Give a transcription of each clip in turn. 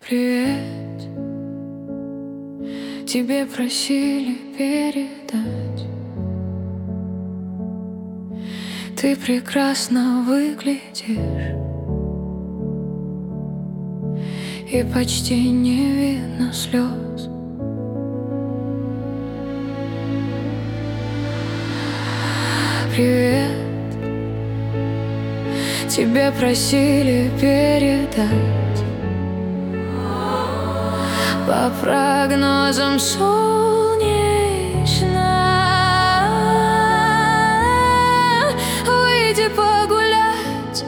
Привет, тебе просили передать. Ты прекрасно выглядишь, и почти не видно слез. Привет, тебе просили передать. По прогнозам солнечно, выйди погулять.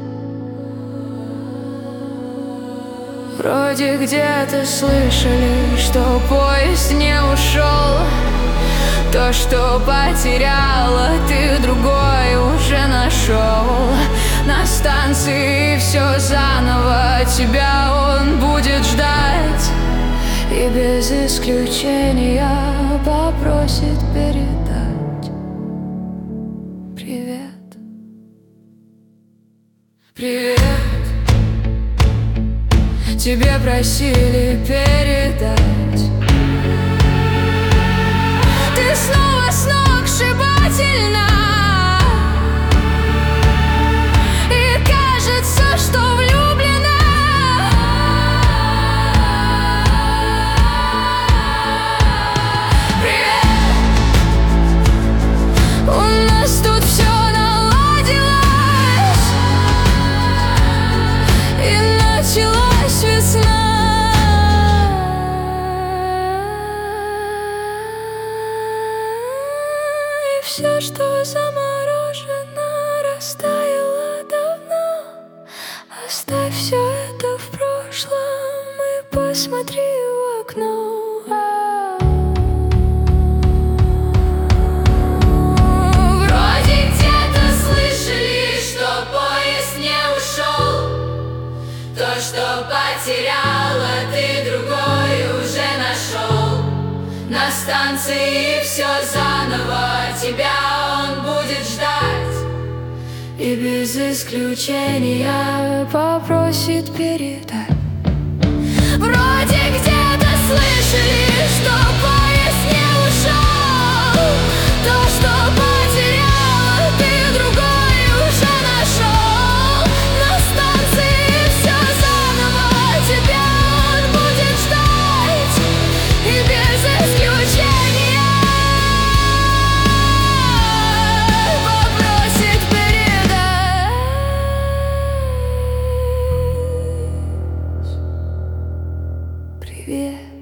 Вроде где-то слышали, что поезд не ушел. То, что потеряла, ты другой уже нашел. На станции все заново, тебя он будет ждать. И без исключения попросит передать. Привет, привет, тебе просили передать. Ты снова сногсшибательна, и кажется, что влюблена. Привет, у нас тут все наладилось, и началась весна. Все, что заморожено, растаяло давно. Оставь все это в прошлом и посмотри в окно. Вроде где-то слышали, что поезд не ушел. То, что потеряла, ты другой уже нашел. На станции все заново, тебя он будет ждать. И без исключения попросит передать. Вроде где-то слышали, что поезд не ушел. То, что потеряла, ты другой уже нашел. На станции все заново, тебя он будет ждать. И без исключения попросит передать. Привет.